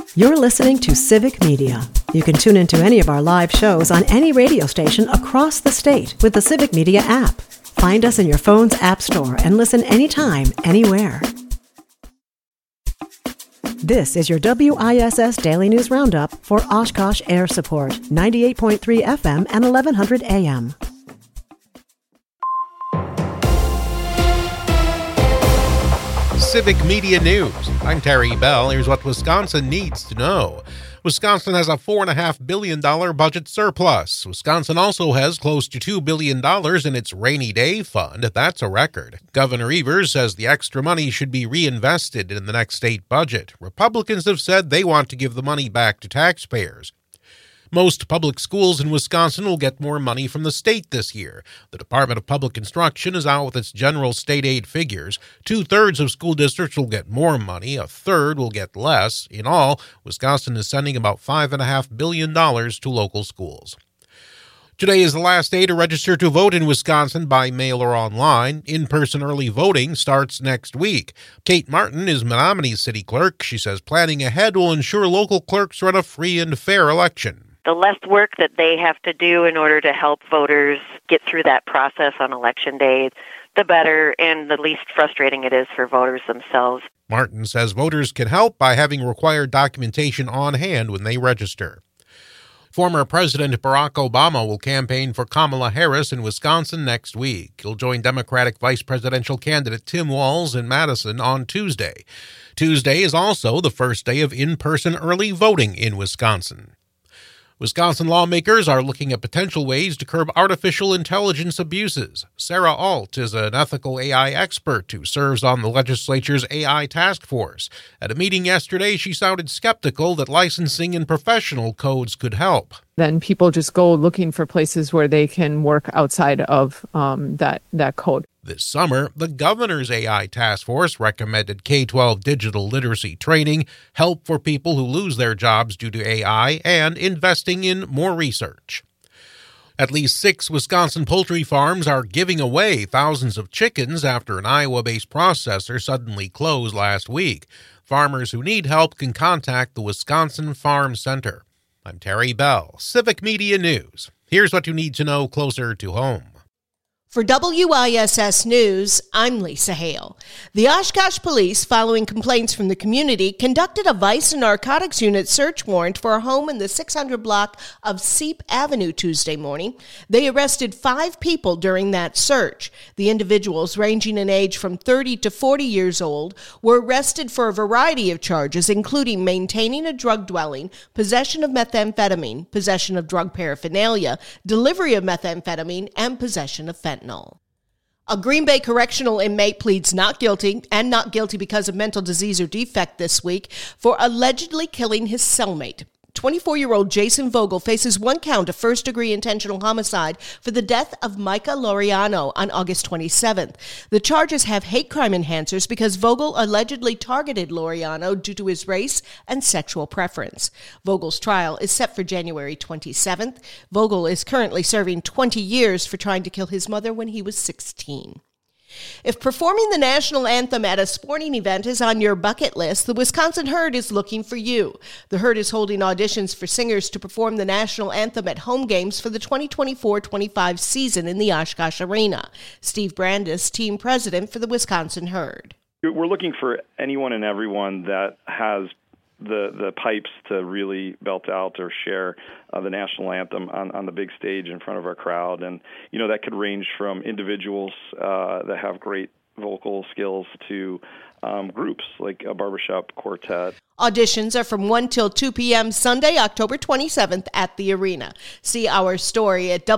You're listening to Civic Media. You can tune into any of our live shows on any radio station across the state with the Civic Media app. Find us in your phone's app store and listen anytime, anywhere. This is your WISS Daily News Roundup for Oshkosh Air Support, 98.3 FM and 1100 AM. Civic Media News. I'm Terry Bell. Here's what Wisconsin needs to know. Wisconsin has a $4.5 billion budget surplus. Wisconsin also has close to $2 billion in its rainy day fund. That's a record. Governor Evers says the extra money should be reinvested in the next state budget. Republicans have said they want to give the money back to taxpayers. Most public schools in Wisconsin will get more money from the state this year. The Department of Public Instruction is out with its general state aid figures. 2/3 of school districts will get more money, a third will get less. In all, Wisconsin is sending about $5.5 billion to local schools. Today is the last day to register to vote in Wisconsin by mail or online. In-person early voting starts next week. Kate Martin is Menominee City Clerk. She says planning ahead will ensure local clerks run a free and fair election. The less work that they have to do in order to help voters get through that process on Election Day, the better and the least frustrating it is for voters themselves. Martin says voters can help by having required documentation on hand when they register. Former President Barack Obama will campaign for Kamala Harris in Wisconsin next week. He'll join Democratic vice presidential candidate Tim Walz in Madison on Tuesday. Tuesday is also the first day of in-person early voting in Wisconsin. Wisconsin lawmakers are looking at potential ways to curb artificial intelligence abuses. Sarah Alt is an ethical AI expert who serves on the legislature's AI task force. At a meeting yesterday, she sounded skeptical that licensing and professional codes could help. Then people just go looking for places where they can work outside of that code. This summer, the governor's AI task force recommended K-12 digital literacy training, help for people who lose their jobs due to AI, and investing in more research. At least 6 Wisconsin poultry farms are giving away thousands of chickens after an Iowa-based processor suddenly closed last week. Farmers who need help can contact the Wisconsin Farm Center. I'm Terry Bell, Civic Media News. Here's what you need to know closer to home. For WISS News, I'm Lisa Hale. The Oshkosh Police, following complaints from the community, conducted a Vice and Narcotics Unit search warrant for a home in the 600 block of Seep Avenue Tuesday morning. They arrested 5 people during that search. The individuals, ranging in age from 30 to 40 years old, were arrested for a variety of charges, including maintaining a drug dwelling, possession of methamphetamine, possession of drug paraphernalia, delivery of methamphetamine, and possession of fentanyl. A Green Bay correctional inmate pleads not guilty because of mental disease or defect this week for allegedly killing his cellmate. 24-year-old Jason Vogel faces 1 count of first-degree intentional homicide for the death of Micah Laureano on August 27th. The charges have hate crime enhancers because Vogel allegedly targeted Laureano due to his race and sexual preference. Vogel's trial is set for January 27th. Vogel is currently serving 20 years for trying to kill his mother when he was 16. If performing the national anthem at a sporting event is on your bucket list, the Wisconsin Herd is looking for you. The Herd is holding auditions for singers to perform the national anthem at home games for the 2024-25 season in the Oshkosh Arena. Steve Brandis, team president for the Wisconsin Herd. We're looking for anyone and everyone that has the pipes to really belt out or share the national anthem on the big stage in front of our crowd. And, that could range from individuals that have great vocal skills to groups like a barbershop quartet. Auditions are from 1 till 2 p.m. Sunday, October 27th at the arena. See our story at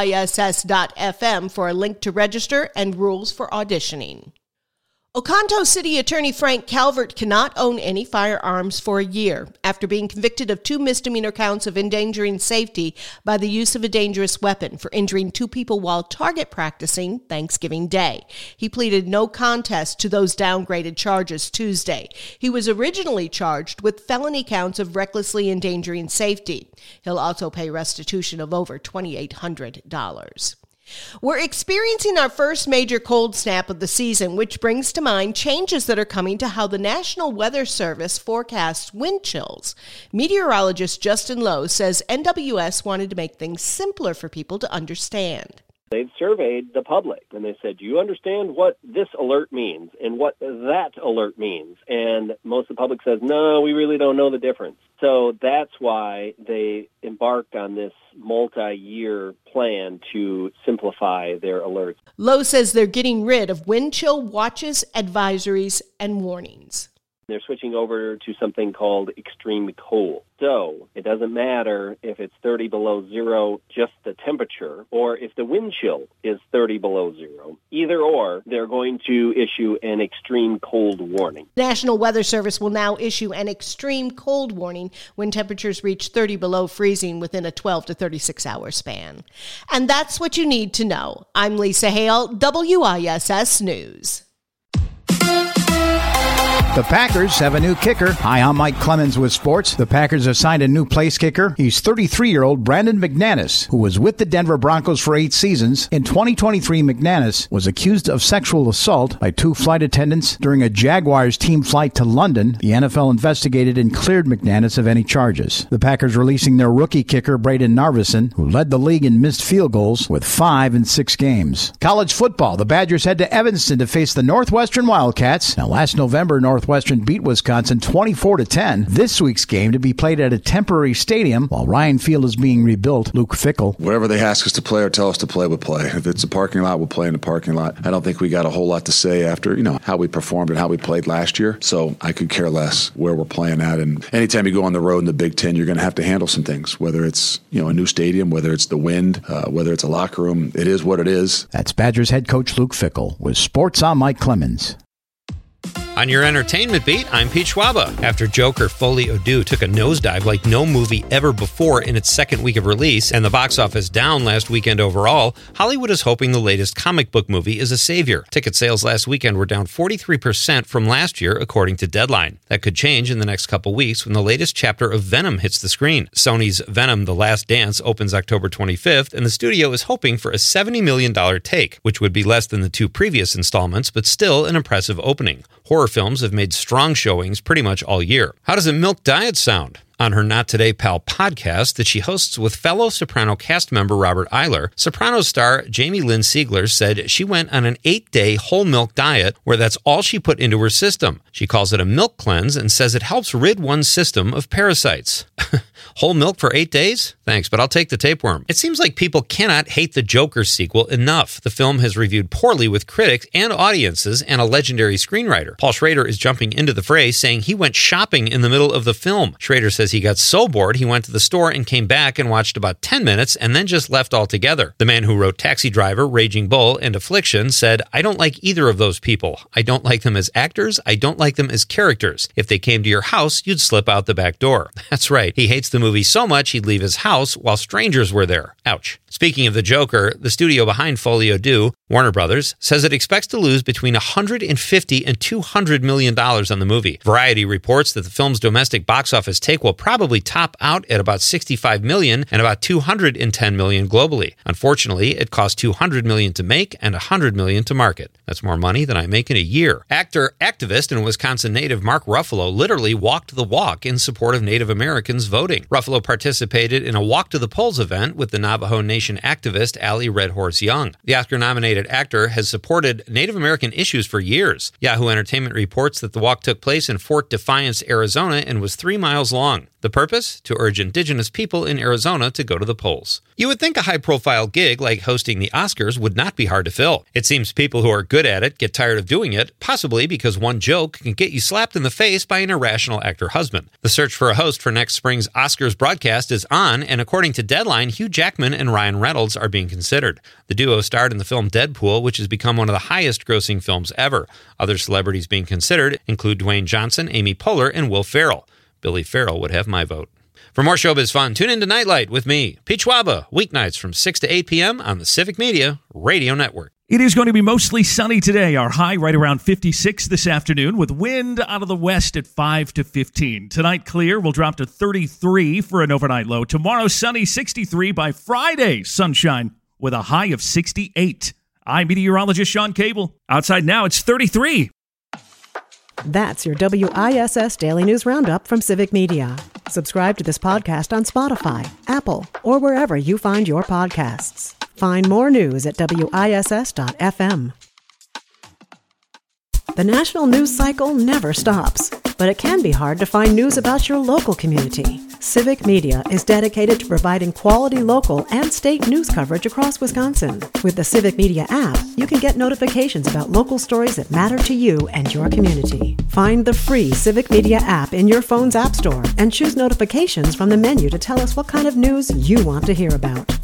WISS.FM for a link to register and rules for auditioning. Oconto City Attorney Frank Calvert cannot own any firearms for a year after being convicted of 2 misdemeanor counts of endangering safety by the use of a dangerous weapon for injuring 2 people while target practicing Thanksgiving Day. He pleaded no contest to those downgraded charges Tuesday. He was originally charged with felony counts of recklessly endangering safety. He'll also pay restitution of over $2,800. We're experiencing our first major cold snap of the season, which brings to mind changes that are coming to how the National Weather Service forecasts wind chills. Meteorologist Justin Lowe says NWS wanted to make things simpler for people to understand. They've surveyed the public, and they said, do you understand what this alert means and what that alert means? And most of the public says, no, we really don't know the difference. So that's why they embarked on this multi-year plan to simplify their alerts. Lowe says they're getting rid of wind chill watches, advisories, and warnings. They're switching over to something called extreme cold. So it doesn't matter if it's 30 below zero, just the temperature, or if the wind chill is 30 below zero. Either or, they're going to issue an extreme cold warning. National Weather Service will now issue an extreme cold warning when temperatures reach 30 below freezing within a 12 to 36-hour span. And that's what you need to know. I'm Lisa Hale, WISS News. The Packers have a new kicker. Hi, I'm Mike Clemens with sports. The Packers have signed a new place kicker. He's 33-year-old Brandon McManus, who was with the Denver Broncos for 8 seasons. In 2023, McManus was accused of sexual assault by 2 flight attendants during a Jaguars team flight to London. The NFL investigated and cleared McManus of any charges. The Packers releasing their rookie kicker, Braden Narveson, who led the league in missed field goals with 5 in 6 games. College football. The Badgers head to Evanston to face the Northwestern Wildcats. Now, last November, Northwestern beat Wisconsin 24-10. This week's game to be played at a temporary stadium while Ryan Field is being rebuilt. Luke Fickell. Whatever they ask us to play or tell us to play, we'll play. If it's a parking lot, we'll play in the parking lot. I don't think we got a whole lot to say after, how we performed and how we played last year. So I could care less where we're playing at. And anytime you go on the road in the Big Ten, you're going to have to handle some things, whether it's, a new stadium, whether it's the wind, whether it's a locker room. It is what it is. That's Badgers head coach Luke Fickell with Sports on Mike Clemens. On your entertainment beat, I'm Pete Schwaba. After Joker Folie à Deux took a nosedive like no movie ever before in its second week of release, and the box office down last weekend overall, Hollywood is hoping the latest comic book movie is a savior. Ticket sales last weekend were down 43% from last year, according to Deadline. That could change in the next couple weeks when the latest chapter of Venom hits the screen. Sony's Venom: The Last Dance opens October 25th, and the studio is hoping for a $70 million take, which would be less than the 2 previous installments, but still an impressive opening. Horror films have made strong showings pretty much all year. How does a milk diet sound? On her Not Today Pal podcast that she hosts with fellow Soprano cast member Robert Eiler, Sopranos star Jamie Lynn Sigler said she went on an 8-day whole milk diet where that's all she put into her system. She calls it a milk cleanse and says it helps rid one's system of parasites. Whole milk for 8 days? Thanks, but I'll take the tapeworm. It seems like people cannot hate the Joker sequel enough. The film has reviewed poorly with critics and audiences, and a legendary screenwriter. Paul Schrader is jumping into the fray, saying he went shopping in the middle of the film. Schrader says he got so bored he went to the store and came back and watched about 10 minutes and then just left altogether. The man who wrote Taxi Driver, Raging Bull, and Affliction said, I don't like either of those people. I don't like them as actors. I don't like them as characters. If they came to your house, you'd slip out the back door. That's right. He hates the movie so much he'd leave his house while strangers were there. Ouch. Speaking of the Joker, the studio behind Folie à Deux, Warner Brothers, says it expects to lose between $150 and $200 million on the movie. Variety reports that the film's domestic box office take will probably top out at about $65 million and about $210 million globally. Unfortunately, it cost $200 million to make and $100 million to market. That's more money than I make in a year. Actor, activist, and Wisconsin native Mark Ruffalo literally walked the walk in support of Native Americans voting. Ruffalo participated in a Walk to the Polls event with the Navajo Nation activist Allie Red Horse Young. The Oscar-nominated actor has supported Native American issues for years. Yahoo Entertainment reports that the walk took place in Fort Defiance, Arizona, and was 3 miles long. The purpose? To urge indigenous people in Arizona to go to the polls. You would think a high-profile gig like hosting the Oscars would not be hard to fill. It seems people who are good at it get tired of doing it, possibly because one joke can get you slapped in the face by an irrational actor husband. The search for a host for next spring's Oscars broadcast is on, and according to Deadline, Hugh Jackman and Ryan Reynolds are being considered. The duo starred in the film Deadpool, which has become one of the highest-grossing films ever. Other celebrities being considered include Dwayne Johnson, Amy Poehler, and Will Ferrell. Billy Farrell would have my vote. For more showbiz fun, tune in to Nightlight with me, Pete Schwaba, weeknights from 6 to 8 p.m. on the Civic Media Radio Network. It is going to be mostly sunny today. Our high right around 56 this afternoon with wind out of the west at 5 to 15. Tonight clear. We'll drop to 33 for an overnight low. Tomorrow sunny, 63. By Friday, sunshine. with a high of 68. I'm meteorologist Sean Cable. Outside now, it's 33. That's your WISS Daily News Roundup from Civic Media. Subscribe to this podcast on Spotify, Apple, or wherever you find your podcasts. Find more news at WISS.FM. The national news cycle never stops, but it can be hard to find news about your local community. Civic Media is dedicated to providing quality local and state news coverage across Wisconsin. With the Civic Media app, you can get notifications about local stories that matter to you and your community. Find the free Civic Media app in your phone's app store and choose notifications from the menu to tell us what kind of news you want to hear about.